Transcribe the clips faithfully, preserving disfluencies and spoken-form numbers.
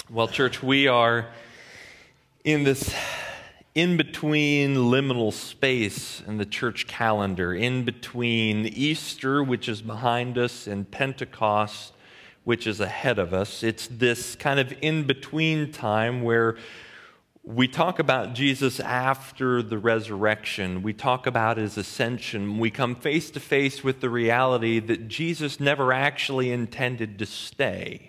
Well, church, we are in this in-between liminal space in the church calendar, in between Easter, which is behind us, and Pentecost, which is ahead of us. It's this kind of in-between time where we talk about Jesus after the resurrection. We talk about his ascension. We come face to face with the reality that Jesus never actually intended to stay.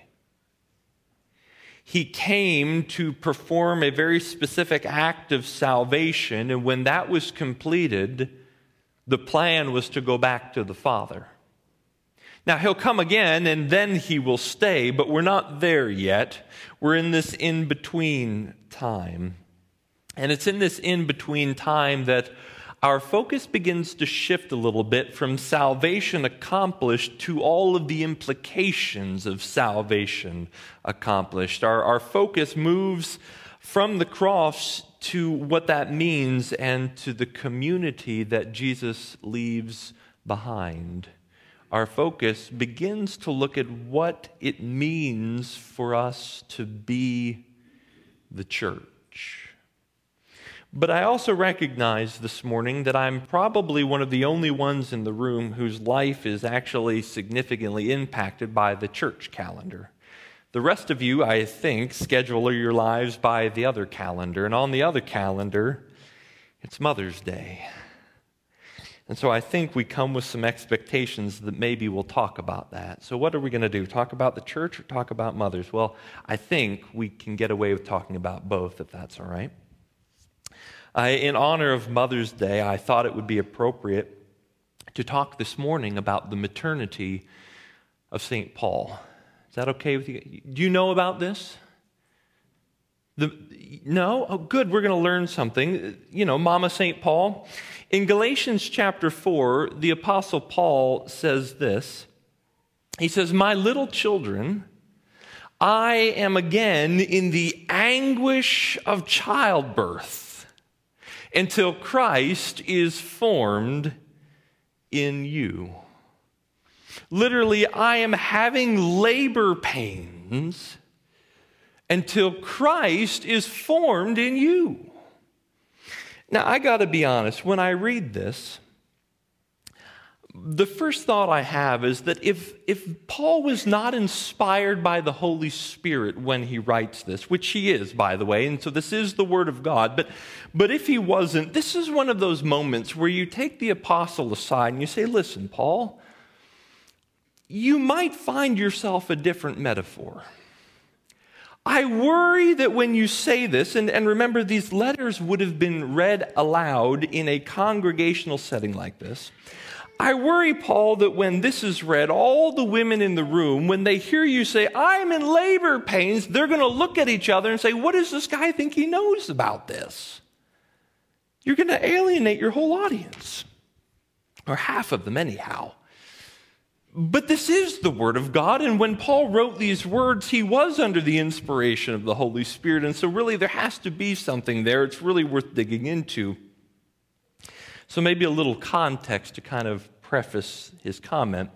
He came to perform a very specific act of salvation, and when that was completed, the plan was to go back to the Father. Now, he'll come again, and then he will stay, but we're not there yet. We're in this in-between time. And it's in this in-between time that our focus begins to shift a little bit from salvation accomplished to all of the implications of salvation accomplished. Our, our focus moves from the cross to what that means and to the community that Jesus leaves behind. Our focus begins to look at what it means for us to be the church. But I also recognize this morning that I'm probably one of the only ones in the room whose life is actually significantly impacted by the church calendar. The rest of you, I think, schedule your lives by the other calendar, and on the other calendar, it's Mother's Day. And so I think we come with some expectations that maybe we'll talk about that. So what are we going to do? Talk about the church or talk about mothers? Well, I think we can get away with talking about both, if that's all right. Uh, in honor of Mother's Day, I thought it would be appropriate to talk this morning about the maternity of Saint Paul. Is that okay with you? Do you know about this? The, no? Oh, good. We're going to learn something. You know, Mama Saint Paul. In Galatians chapter four, the Apostle Paul says this. He says, "My little children, I am again in the anguish of childbirth until Christ is formed in you." Literally, I am having labor pains until Christ is formed in you. Now, I got to be honest, when I read this, the first thought I have is that if, if Paul was not inspired by the Holy Spirit when he writes this, which he is, by the way, and so this is the Word of God, but, but if he wasn't, this is one of those moments where you take the apostle aside and you say, "Listen, Paul, you might find yourself a different metaphor. I worry that when you say this," and, and remember, these letters would have been read aloud in a congregational setting like this. I worry, Paul, that when this is read, all the women in the room, when they hear you say, "I'm in labor pains," they're going to look at each other and say, "What does this guy think he knows about this?" You're going to alienate your whole audience, or half of them anyhow. But this is the Word of God, and when Paul wrote these words, he was under the inspiration of the Holy Spirit, and so really there has to be something there. It's really worth digging into. So maybe a little context to kind of preface his comment.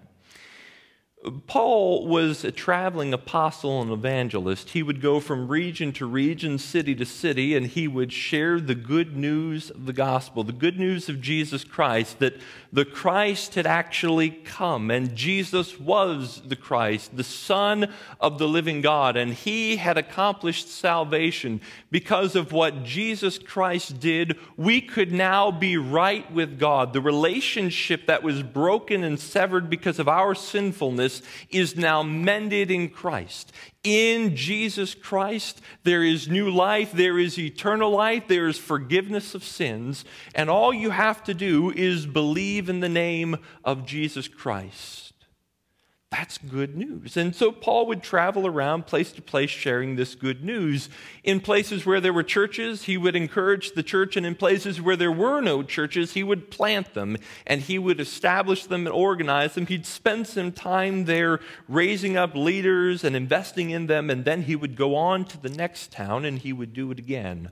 Paul was a traveling apostle and evangelist. He would go from region to region, city to city, and he would share the good news of the gospel, the good news of Jesus Christ, that the Christ had actually come, and Jesus was the Christ, the Son of the living God, and he had accomplished salvation. Because of what Jesus Christ did, we could now be right with God. The relationship that was broken and severed because of our sinfulness is now mended in Christ. In Jesus Christ, there is new life, there is eternal life, there is forgiveness of sins, and all you have to do is believe in the name of Jesus Christ. That's good news. And so Paul would travel around place to place sharing this good news. In places where there were churches, he would encourage the church, and in places where there were no churches, he would plant them, and he would establish them and organize them. He'd spend some time there raising up leaders and investing in them, and then he would go on to the next town and he would do it again.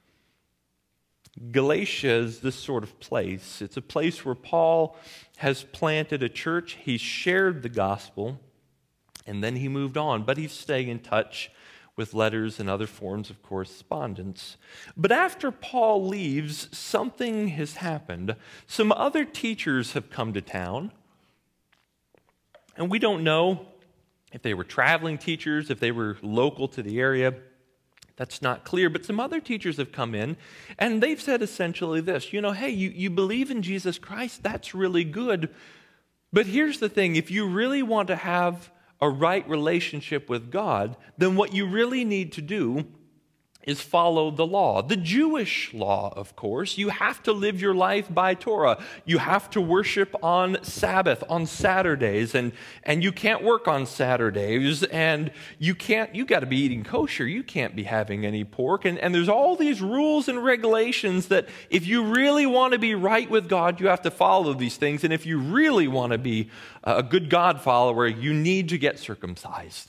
Galatia is this sort of place. It's a place where Paul has planted a church. He's shared the gospel, and then he moved on. But he's staying in touch with letters and other forms of correspondence. But after Paul leaves, something has happened. Some other teachers have come to town, and we don't know if they were traveling teachers, if they were local to the area. That's not clear, but some other teachers have come in, and they've said essentially this, you know, hey, you, you believe in Jesus Christ, that's really good, but here's the thing, if you really want to have a right relationship with God, then what you really need to do is follow the law. The Jewish law, of course. You have to live your life by Torah. You have to worship on Sabbath, on Saturdays, and, and you can't work on Saturdays, and you can't, you got to be eating kosher. You can't be having any pork. And, and there's all these rules and regulations that if you really want to be right with God, you have to follow these things. And if you really want to be a good God follower, you need to get circumcised.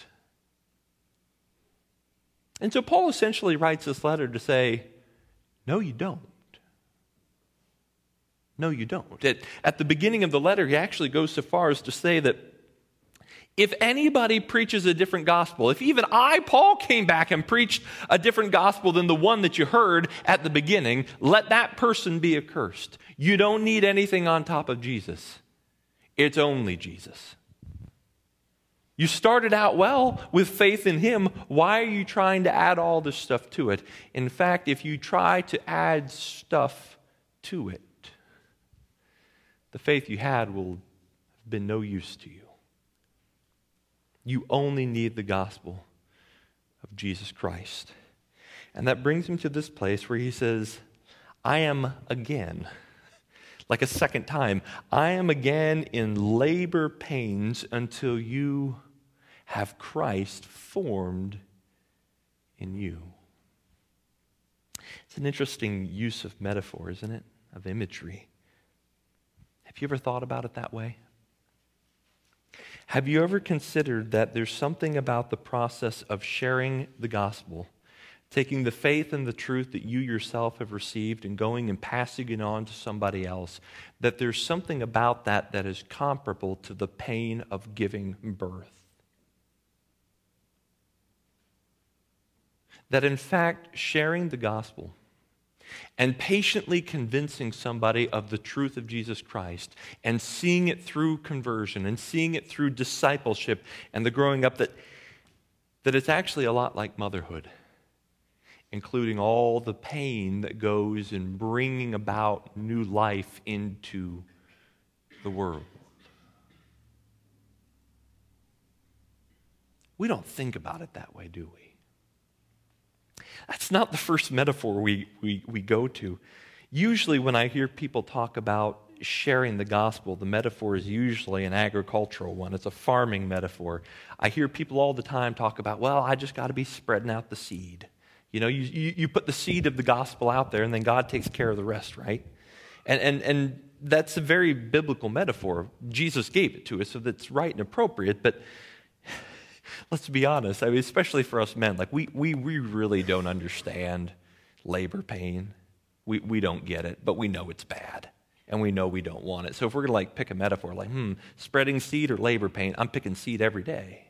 And so Paul essentially writes this letter to say, no, you don't. No, you don't. At, at the beginning of the letter, he actually goes so far as to say that if anybody preaches a different gospel, if even I, Paul, came back and preached a different gospel than the one that you heard at the beginning, let that person be accursed. You don't need anything on top of Jesus. It's only Jesus. You started out well with faith in Him. Why are you trying to add all this stuff to it? In fact, if you try to add stuff to it, the faith you had will have been no use to you. You only need the gospel of Jesus Christ. And that brings him to this place where he says, I am again, like a second time, I am again in labor pains until you have Christ formed in you. It's an interesting use of metaphor, isn't it? Of imagery. Have you ever thought about it that way? Have you ever considered that there's something about the process of sharing the gospel, taking the faith and the truth that you yourself have received and going and passing it on to somebody else, that there's something about that that is comparable to the pain of giving birth? That in fact, sharing the gospel and patiently convincing somebody of the truth of Jesus Christ and seeing it through conversion and seeing it through discipleship and the growing up, that, that it's actually a lot like motherhood, including all the pain that goes in bringing about new life into the world. We don't think about it that way, do we? That's not the first metaphor we, we, we go to. Usually when I hear people talk about sharing the gospel, the metaphor is usually an agricultural one. It's a farming metaphor. I hear people all the time talk about, well, I just got to be spreading out the seed. You know, you, you, you put the seed of the gospel out there and then God takes care of the rest, right? And, and, and that's a very biblical metaphor. Jesus gave it to us, so that's right and appropriate, but let's be honest, I mean, especially for us men, like we we we really don't understand labor pain. We we don't get it, but we know it's bad, and we know we don't want it. So if we're gonna like pick a metaphor, like hmm, spreading seed or labor pain, I'm picking seed every day.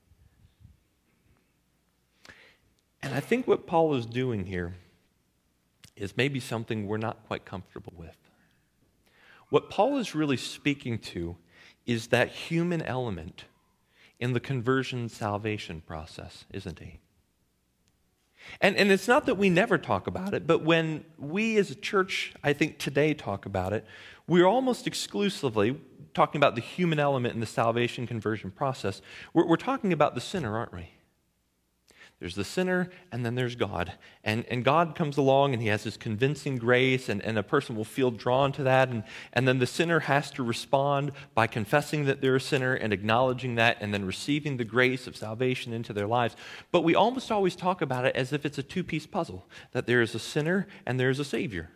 And I think what Paul is doing here is maybe something we're not quite comfortable with. What Paul is really speaking to is that human element in the conversion salvation process, isn't he? And, and it's not that we never talk about it, but when we as a church, I think today, talk about it, we're almost exclusively talking about the human element in the salvation conversion process. We're, we're talking about the sinner, aren't we? There's the sinner, and then there's God. And, and God comes along, and he has his convincing grace, and, and a person will feel drawn to that. And, and then the sinner has to respond by confessing that they're a sinner and acknowledging that, and then receiving the grace of salvation into their lives. But we almost always talk about it as if it's a two-piece puzzle, that there is a sinner and there is a Savior.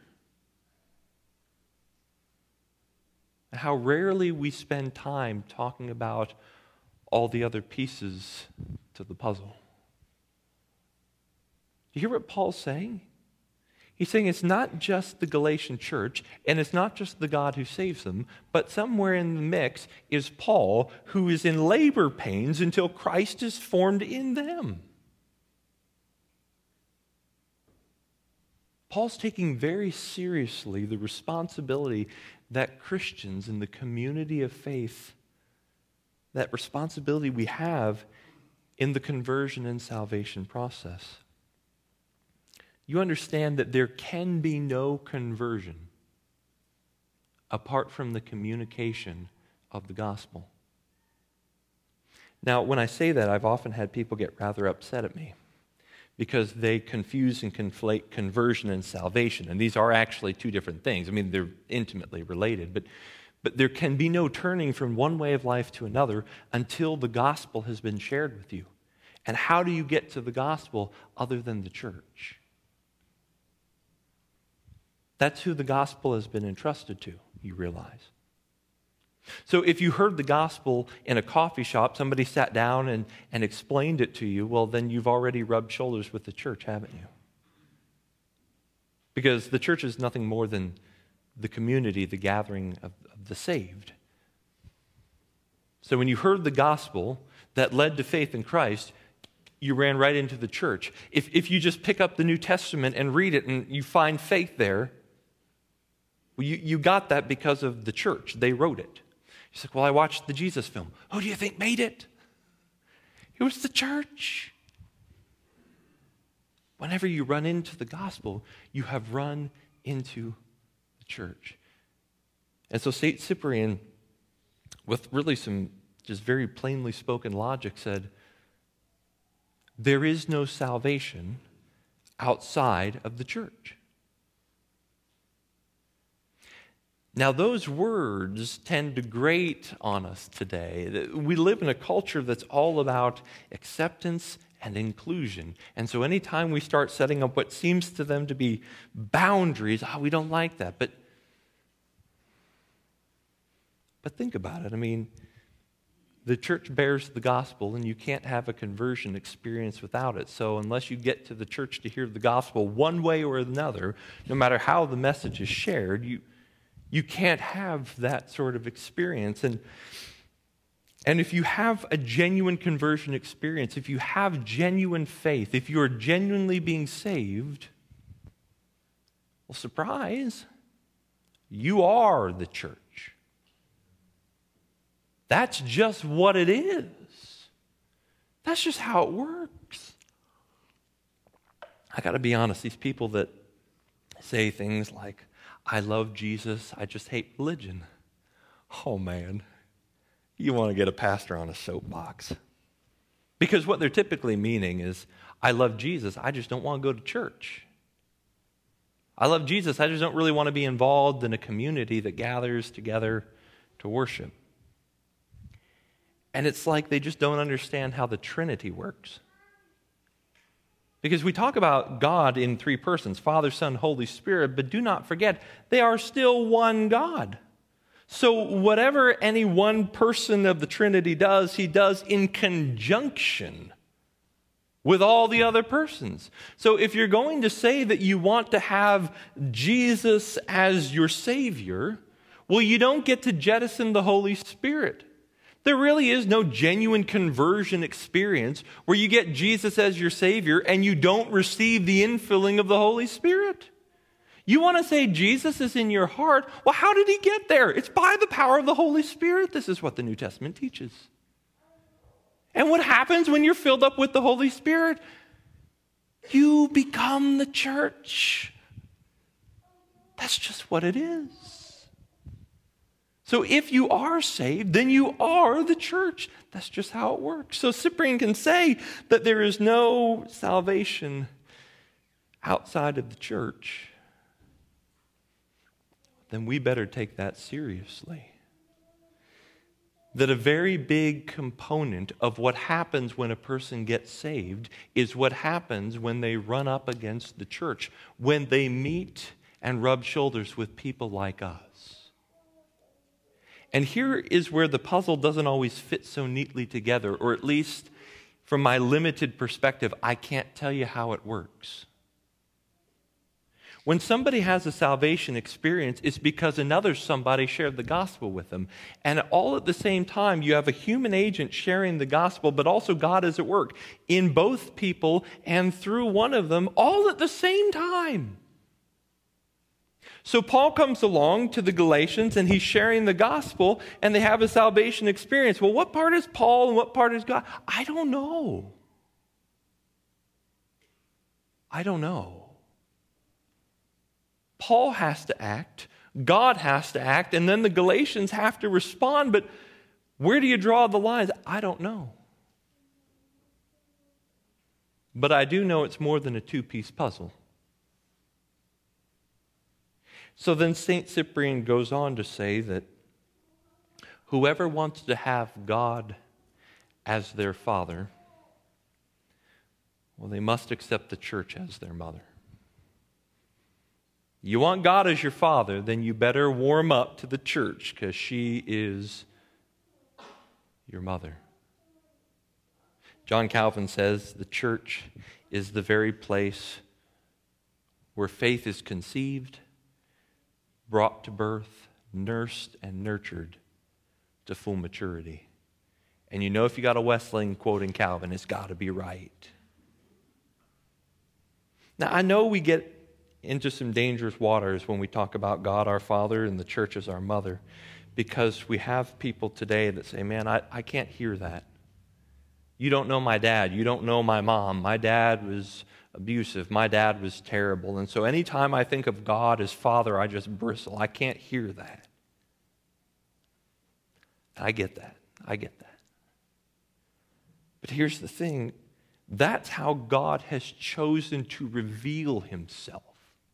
And how rarely we spend time talking about all the other pieces to the puzzle. You hear what Paul's saying? He's saying it's not just the Galatian church, and it's not just the God who saves them, but somewhere in the mix is Paul, who is in labor pains until Christ is formed in them. Paul's taking very seriously the responsibility that Christians in the community of faith, that responsibility we have in the conversion and salvation process. You understand that there can be no conversion apart from the communication of the gospel. Now, when I say that, I've often had people get rather upset at me because they confuse and conflate conversion and salvation. And these are actually two different things. I mean, they're intimately related, but, but there can be no turning from one way of life to another until the gospel has been shared with you. And how do you get to the gospel other than the church? That's who the gospel has been entrusted to, you realize. So if you heard the gospel in a coffee shop, somebody sat down and, and explained it to you, well, then you've already rubbed shoulders with the church, haven't you? Because the church is nothing more than the community, the gathering of, of the saved. So when you heard the gospel that led to faith in Christ, you ran right into the church. If, if you just pick up the New Testament and read it and you find faith there, well, you, you got that because of the church. They wrote it. He's like, well, I watched the Jesus film. Who do you think made it? It was the church. Whenever you run into the gospel, you have run into the church. And so Saint Cyprian, with really some just very plainly spoken logic, said, there is no salvation outside of the church. Now, those words tend to grate on us today. We live in a culture that's all about acceptance and inclusion. And so anytime we start setting up what seems to them to be boundaries, oh, we don't like that. But, but think about it. I mean, the church bears the gospel, and you can't have a conversion experience without it. So unless you get to the church to hear the gospel one way or another, no matter how the message is shared, you You can't have that sort of experience. And, and if you have a genuine conversion experience, if you have genuine faith, if you are genuinely being saved, well, surprise, you are the church. That's just what it is. That's just how it works. I got to be honest, these people that say things like, I love Jesus, I just hate religion. Oh man, you want to get a pastor on a soapbox. Because what they're typically meaning is, I love Jesus, I just don't want to go to church. I love Jesus, I just don't really want to be involved in a community that gathers together to worship. And it's like they just don't understand how the Trinity works. Because we talk about God in three persons, Father, Son, Holy Spirit, but do not forget, they are still one God. So whatever any one person of the Trinity does, he does in conjunction with all the other persons. So if you're going to say that you want to have Jesus as your Savior, well, you don't get to jettison the Holy Spirit. There really is no genuine conversion experience where you get Jesus as your Savior and you don't receive the infilling of the Holy Spirit. You want to say Jesus is in your heart? Well, how did he get there? It's by the power of the Holy Spirit. This is what the New Testament teaches. And what happens when you're filled up with the Holy Spirit? You become the church. That's just what it is. So if you are saved, then you are the church. That's just how it works. So Cyprian can say that there is no salvation outside of the church. Then we better take that seriously. That a very big component of what happens when a person gets saved is what happens when they run up against the church, when they meet and rub shoulders with people like us. And here is where the puzzle doesn't always fit so neatly together, or at least from my limited perspective, I can't tell you how it works. When somebody has a salvation experience, it's because another somebody shared the gospel with them. And all at the same time, you have a human agent sharing the gospel, but also God is at work in both people and through one of them, all at the same time. So Paul comes along to the Galatians and he's sharing the gospel and they have a salvation experience. Well, what part is Paul and what part is God? I don't know. I don't know. Paul has to act, God has to act, and then the Galatians have to respond, but where do you draw the lines? I don't know. But I do know it's more than a two-piece puzzle. So then Saint Cyprian goes on to say that whoever wants to have God as their father, well, they must accept the church as their mother. You want God as your father, then you better warm up to the church because she is your mother. John Calvin says the church is the very place where faith is conceived, brought to birth, nursed, and nurtured to full maturity. And you know if you got a Wesleyan quoting Calvin, it's got to be right. Now, I know we get into some dangerous waters when we talk about God our Father and the church as our mother, because we have people today that say, man, I, I can't hear that. You don't know my dad. You don't know my mom. My dad was abusive. My dad was terrible. And so anytime I think of God as Father, I just bristle. I can't hear that. I get that. I get that. But here's the thing. That's how God has chosen to reveal himself.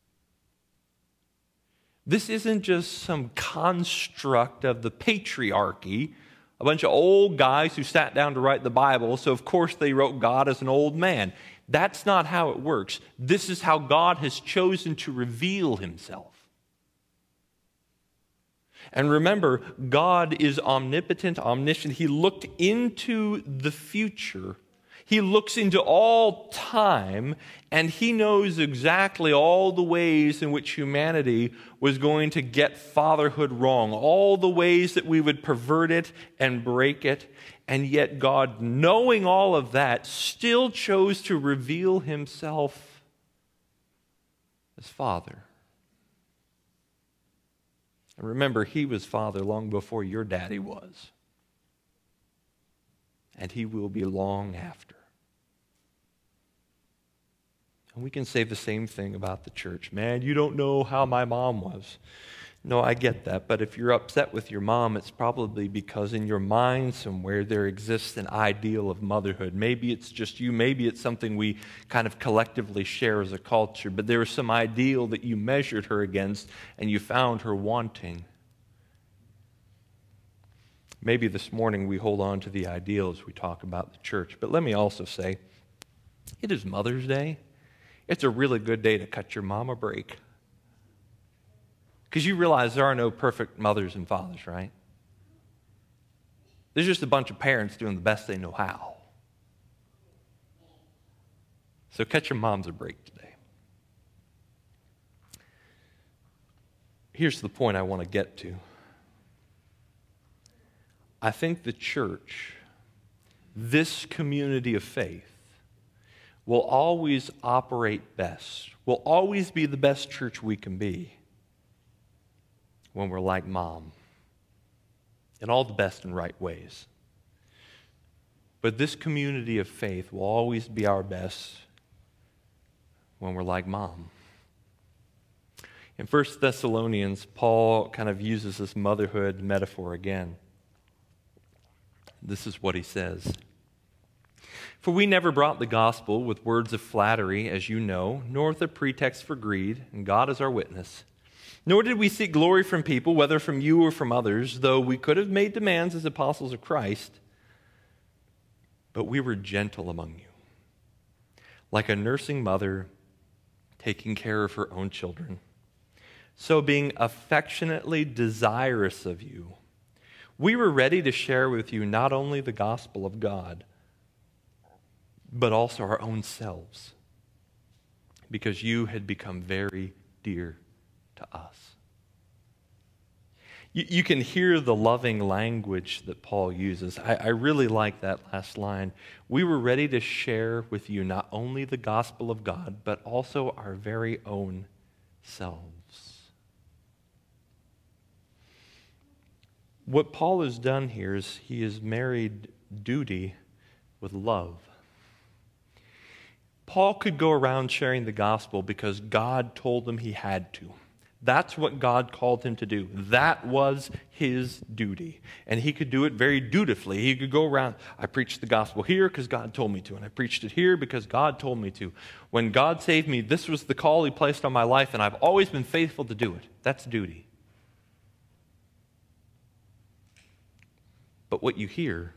This isn't just some construct of the patriarchy, a bunch of old guys who sat down to write the Bible, so of course they wrote God as an old man. That's not how it works. This is how God has chosen to reveal himself. And remember, God is omnipotent, omniscient. He looked into the future. He looks into all time, and he knows exactly all the ways in which humanity was going to get fatherhood wrong, all the ways that we would pervert it and break it. And yet God, knowing all of that, still chose to reveal himself as Father. And remember, he was Father long before your daddy was. And he will be long after. And we can say the same thing about the church. Man, you don't know how my mom was. No, I get that. But if you're upset with your mom, it's probably because in your mind somewhere there exists an ideal of motherhood. Maybe it's just you. Maybe it's something we kind of collectively share as a culture. But there was some ideal that you measured her against and you found her wanting. Maybe this morning we hold on to the ideal as we talk about the church. But let me also say, it is Mother's Day. It's a really good day to cut your mom a break. Because you realize there are no perfect mothers and fathers, right? There's just a bunch of parents doing the best they know how. So cut your moms a break today. Here's the point I want to get to. I think the church, this community of faith, will always operate best, will always be the best church we can be when we're like Mom in all the best and right ways. But this community of faith will always be our best when we're like Mom. In First Thessalonians, Paul kind of uses this motherhood metaphor again. This is what he says. For we never brought the gospel with words of flattery, as you know, nor with a pretext for greed, and God is our witness. Nor did we seek glory from people, whether from you or from others, though we could have made demands as apostles of Christ. But we were gentle among you, like a nursing mother taking care of her own children. So being affectionately desirous of you, we were ready to share with you not only the gospel of God, but also our own selves, because you had become very dear to us. You, you can hear the loving language that Paul uses. I, I really like that last line. We were ready to share with you not only the gospel of God, but also our very own selves. What Paul has done here is he has married duty with love. Paul could go around sharing the gospel because God told him he had to. That's what God called him to do. That was his duty. And he could do it very dutifully. He could go around, I preached the gospel here because God told me to, and I preached it here because God told me to. When God saved me, this was the call he placed on my life, and I've always been faithful to do it. That's duty. But what you hear,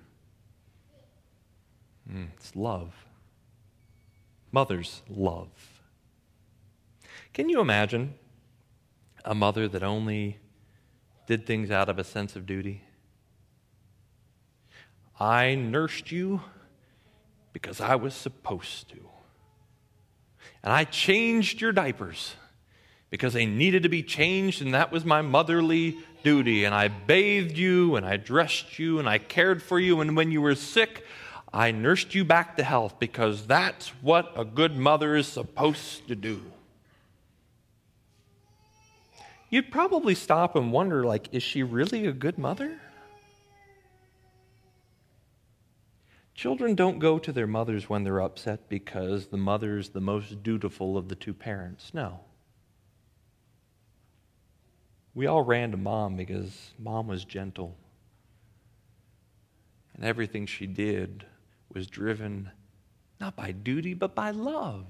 it's love. Mother's love. Can you imagine a mother that only did things out of a sense of duty? I nursed you because I was supposed to. And I changed your diapers because they needed to be changed, and that was my motherly duty. And I bathed you, and I dressed you, and I cared for you, and when you were sick, I nursed you back to health because that's what a good mother is supposed to do. You'd probably stop and wonder, like, is she really a good mother? Children don't go to their mothers when they're upset because the mother's the most dutiful of the two parents. No. We all ran to mom because mom was gentle. And everything she did was driven not by duty, but by love.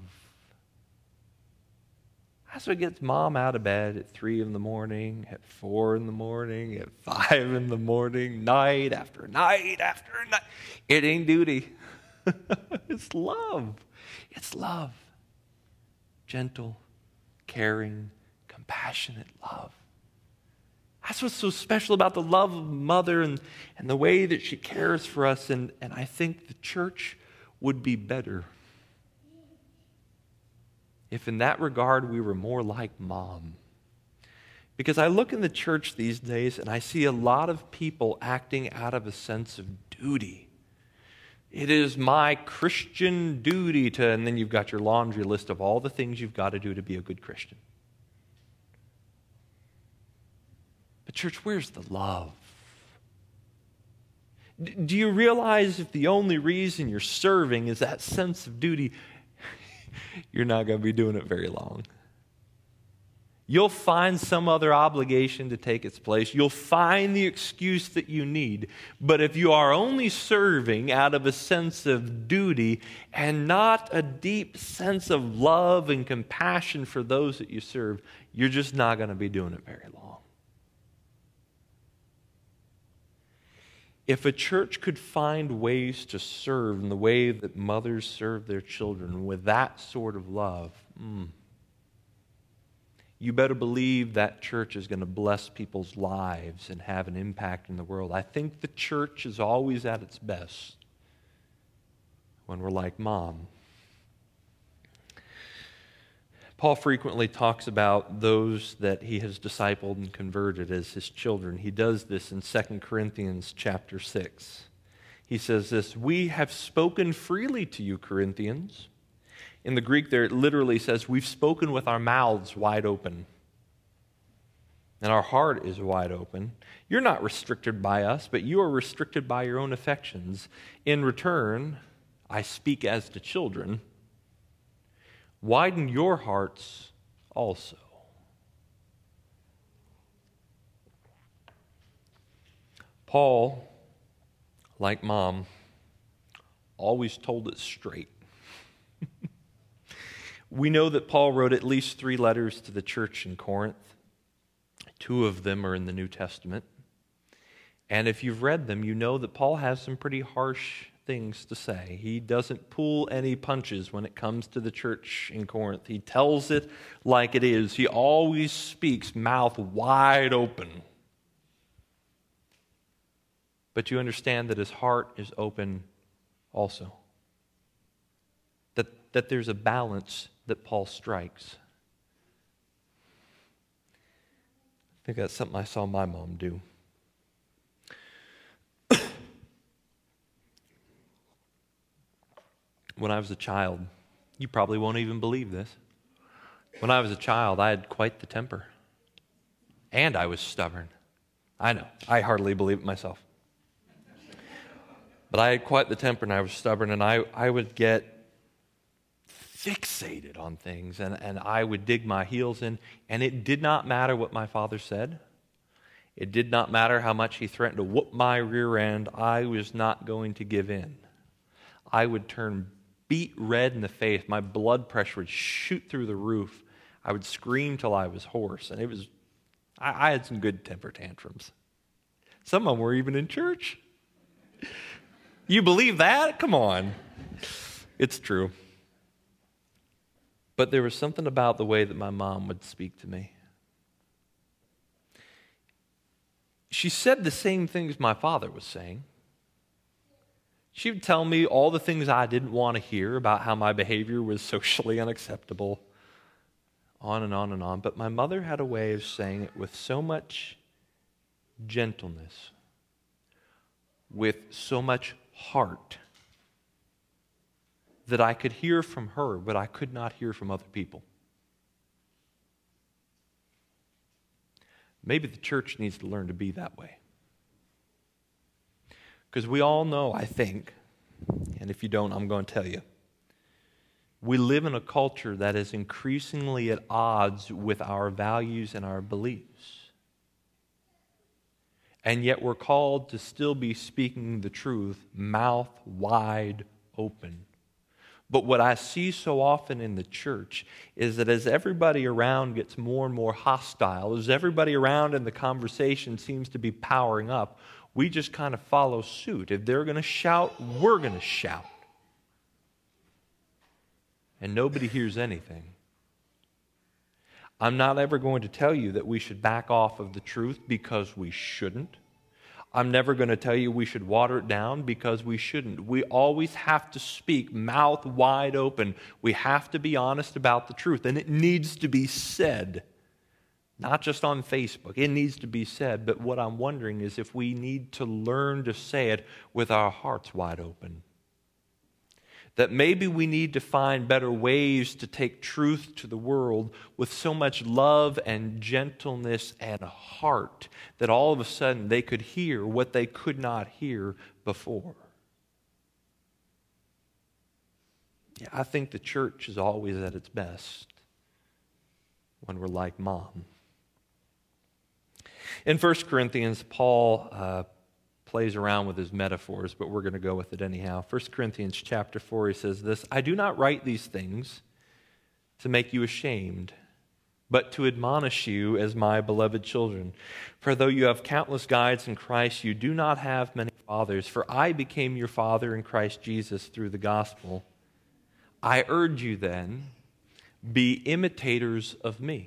That's what gets mom out of bed at three in the morning, at four in the morning, at five in the morning, night after night after night. It ain't duty. It's love. It's love. Gentle, caring, compassionate love. That's what's so special about the love of mother and, and the way that she cares for us. And, and I think the church would be better if in that regard we were more like mom. Because I look in the church these days and I see a lot of people acting out of a sense of duty. It is my Christian duty to, and then you've got your laundry list of all the things you've got to do to be a good Christian. But church, where's the love? D- do you realize if the only reason you're serving is that sense of duty, you're not going to be doing it very long. You'll find some other obligation to take its place. You'll find the excuse that you need. But if you are only serving out of a sense of duty and not a deep sense of love and compassion for those that you serve, you're just not going to be doing it very long. If a church could find ways to serve in the way that mothers serve their children with that sort of love, mm, you better believe that church is going to bless people's lives and have an impact in the world. I think the church is always at its best when we're like mom. Paul frequently talks about those that he has discipled and converted as his children. He does this in Second Corinthians chapter six. He says this, "We have spoken freely to you, Corinthians." In the Greek there, it literally says, we've spoken with our mouths wide open. And our heart is wide open. You're not restricted by us, but you are restricted by your own affections. In return, I speak as to children. Widen your hearts also. Paul, like mom, always told it straight. We know that Paul wrote at least three letters to the church in Corinth. Two of them are in the New Testament. And if you've read them, you know that Paul has some pretty harsh things to say. He doesn't pull any punches when it comes to the church in Corinth. He tells it like it is. He always speaks mouth wide open. But you understand that his heart is open also. That, that there's a balance that Paul strikes. I think that's something I saw my mom do. When I was a child, you probably won't even believe this. When I was a child, I had quite the temper. And I was stubborn. I know. I hardly believe it myself. But I had quite the temper, and I was stubborn, and I, I would get fixated on things, and, and I would dig my heels in, and it did not matter what my father said. It did not matter how much he threatened to whoop my rear end. I was not going to give in. I would turn beet red in the face. My blood pressure would shoot through the roof. I would scream till I was hoarse, and it was, I, I had some good temper tantrums. Some of them were even in church. You believe that? Come on. It's true. But there was something about the way that my mom would speak to me. She said the same things my father was saying. She would tell me all the things I didn't want to hear about how my behavior was socially unacceptable, on and on and on. But my mother had a way of saying it with so much gentleness, with so much heart, that I could hear from her, but I could not hear from other people. Maybe the church needs to learn to be that way. Because we all know, I think, and if you don't, I'm going to tell you, we live in a culture that is increasingly at odds with our values and our beliefs. And yet we're called to still be speaking the truth, mouth wide open. But what I see so often in the church is that as everybody around gets more and more hostile, as everybody around in the conversation seems to be powering up, we just kind of follow suit. If they're going to shout, we're going to shout. And nobody hears anything. I'm not ever going to tell you that we should back off of the truth, because we shouldn't. I'm never going to tell you we should water it down, because we shouldn't. We always have to speak mouth wide open. We have to be honest about the truth, and it needs to be said. Not just on Facebook. It needs to be said, but what I'm wondering is if we need to learn to say it with our hearts wide open. That maybe we need to find better ways to take truth to the world with so much love and gentleness and heart that all of a sudden they could hear what they could not hear before. Yeah, I think the church is always at its best when we're like Mom. In First Corinthians, Paul uh, plays around with his metaphors, but we're going to go with it anyhow. First Corinthians chapter four, he says this, I do not write these things to make you ashamed, but to admonish you as my beloved children. For though you have countless guides in Christ, you do not have many fathers. For I became your father in Christ Jesus through the gospel. I urge you then, be imitators of me.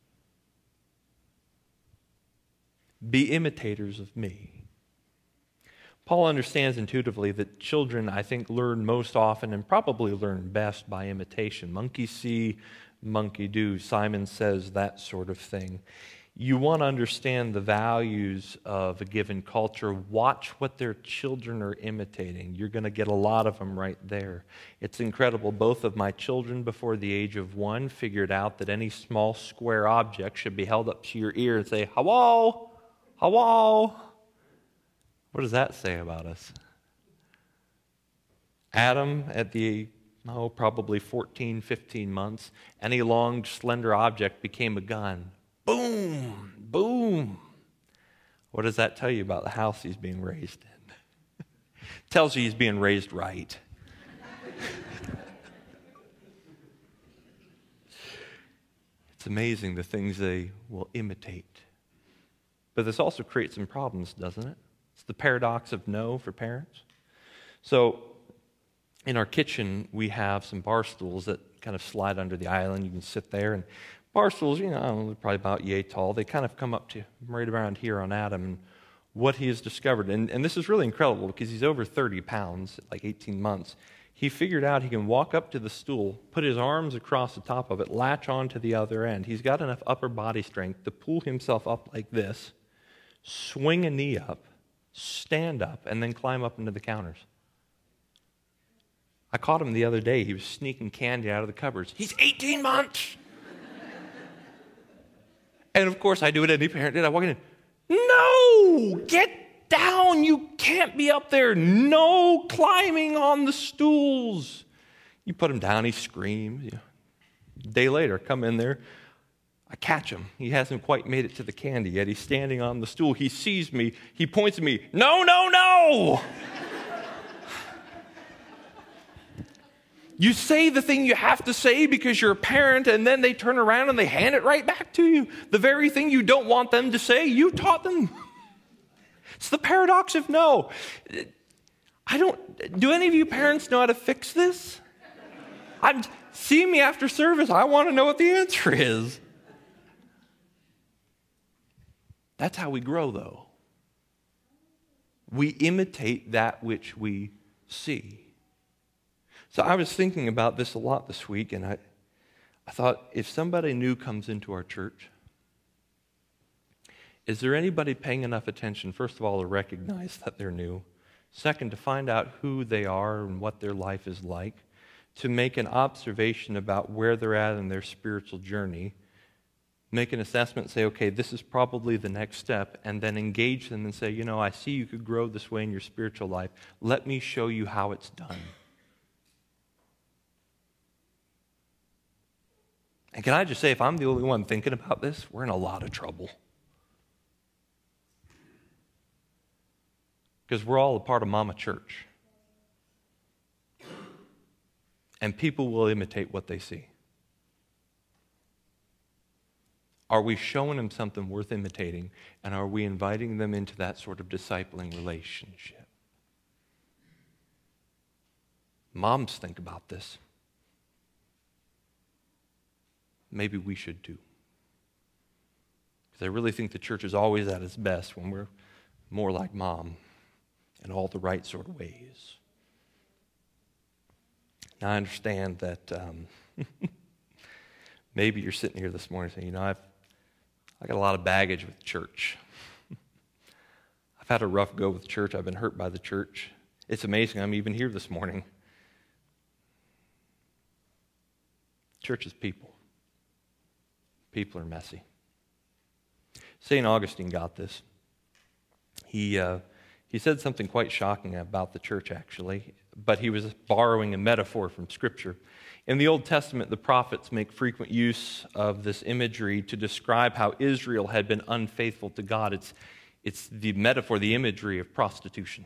Be imitators of me. Paul understands intuitively that children, I think, learn most often and probably learn best by imitation. Monkey see, monkey do. Simon says that sort of thing. You want to understand the values of a given culture. Watch what their children are imitating. You're going to get a lot of them right there. It's incredible. Both of my children before the age of one figured out that any small square object should be held up to your ear and say, hello, hello. What does that say about us? Adam, at the, oh, probably fourteen, fifteen months, any long, slender object became a gun. Boom, boom. What does that tell you about the house he's being raised in? Tells you he's being raised right. It's amazing the things they will imitate. But this also creates some problems, doesn't it? It's the paradox of no for parents. So in our kitchen, we have some bar stools that kind of slide under the island. You can sit there, and bar stools, you know, I don't know, they're probably about yay tall. They kind of come up to right around here on Adam and what he has discovered. And, and this is really incredible because he's over thirty pounds, like eighteen months. He figured out he can walk up to the stool, put his arms across the top of it, latch on to the other end. He's got enough upper body strength to pull himself up like this, swing a knee up, stand up, and then climb up into the counters. I caught him the other day. He was sneaking candy out of the cupboards. He's eighteen months. And of course, I do what any parent did. I walk in, No, get down. You can't be up there. No climbing on the stools. You put him down, he screams. A day later, come in there. I catch him. He hasn't quite made it to the candy yet. He's standing on the stool. He sees me. He points at me. No, no, no. You say the thing you have to say because you're a parent, and then they turn around and they hand it right back to you. The very thing you don't want them to say, you taught them. It's the paradox of no. I don't, do any of you parents know how to fix this? I'm, see me after service. I want to know what the answer is. That's how we grow, though. We imitate that which we see. So I was thinking about this a lot this week, and I, I thought, if somebody new comes into our church, is there anybody paying enough attention, first of all, to recognize that they're new? Second, to find out who they are and what their life is like, to make an observation about where they're at in their spiritual journey, make an assessment, say, okay, this is probably the next step, and then engage them and say, you know, I see you could grow this way in your spiritual life. Let me show you how it's done. And can I just say, if I'm the only one thinking about this, we're in a lot of trouble. Because we're all a part of Mama Church. And people will imitate what they see. Are we showing them something worth imitating? And are we inviting them into that sort of discipling relationship? Moms think about this. Maybe we should too. Because I really think the church is always at its best when we're more like Mom in all the right sort of ways. Now, I understand that um, maybe you're sitting here this morning saying, you know, I've I got a lot of baggage with church. I've had a rough go with church. I've been hurt by the church. It's amazing I'm even here this morning. Church is people. People are messy. Saint Augustine got this. He uh, he said something quite shocking about the church, actually, but he was borrowing a metaphor from Scripture. In the Old Testament, the prophets make frequent use of this imagery to describe how Israel had been unfaithful to God. It's, it's the metaphor, the imagery of prostitution.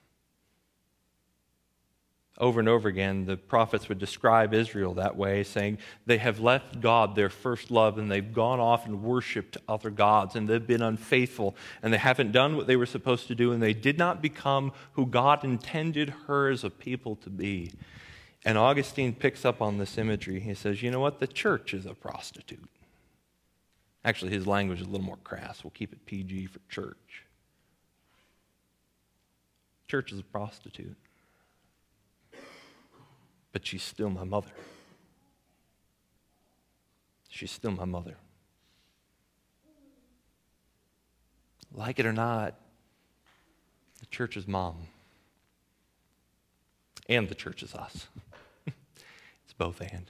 Over and over again, the prophets would describe Israel that way, saying they have left God, their first love, and they've gone off and worshipped other gods, and they've been unfaithful, and they haven't done what they were supposed to do, and they did not become who God intended her as a people to be. And Augustine picks up on this imagery. He says, you know what? The church is a prostitute. Actually, his language is a little more crass. We'll keep it P G for church. Church is a prostitute. But she's still my mother. She's still my mother. Like it or not, the church is Mom. And the church is us. It's both and.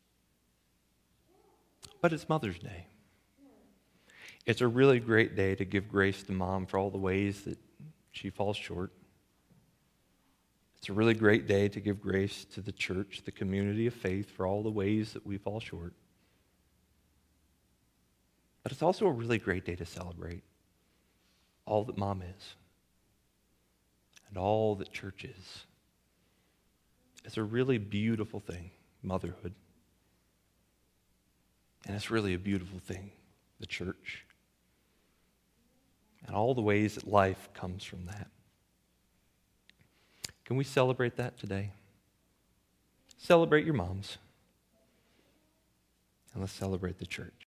But it's Mother's Day. It's a really great day to give grace to Mom for all the ways that she falls short. It's a really great day to give grace to the church, the community of faith, for all the ways that we fall short. But it's also a really great day to celebrate all that Mom is and all that church is. It's a really beautiful thing, motherhood. And it's really a beautiful thing, the church. And all the ways that life comes from that. Can we celebrate that today? Celebrate your moms. And let's celebrate the church.